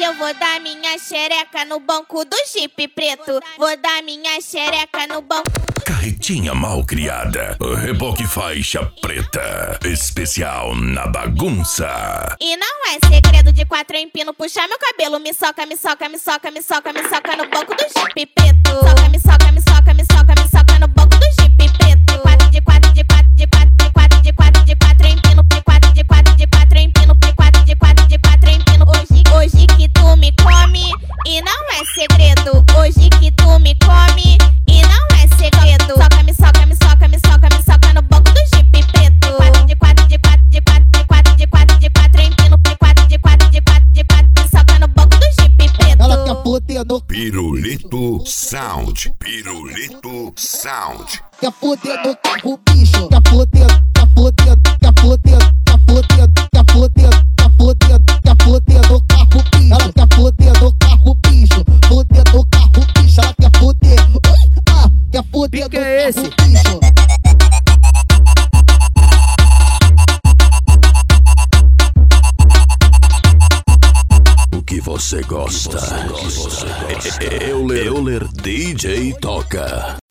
Hoje eu vou dar minha xereca no banco do Jeep preto. Vou dar minha xereca no banco. Carretinha mal criada, reboque faixa preta, especial na bagunça. E não é segredo de 4 empino, puxar meu cabelo, me soca, me soca, me soca, me soca, me soca no banco do Jeep preto. Soca, me soca, me soca, me soca, me soca no banco do Jeep preto. 4 de 4 de 4 de 4 de 4 de 4 de 4 empino, de 4 de 4 de 4 empino, de 4 de 4 de 4 empino. Hoje que tu me come e não é segredo. Hoje que tu me come e não é segredo. Soca, me soca, me soca, me soca, me soca no banco do Jeep preto. 4 de 4 de 4 de 4 de 4 de 4 de 4 empino, de 4 de 4 de 4 de 4 me soca no banco do Jeep preto. Ela quer poder no Pirulito Sound, Pirulito Sound. quer poder no carro, bicho. Quer poder, quer poder, quer poder, quer poder, quer poder, quer poder, quer poder no carro, bicho. Ela quer poder no carro, bicho. Poder no carro, bicho. Ela quer poder. Quer poder no carro, bicho. O que você gosta? Euler DJ toca.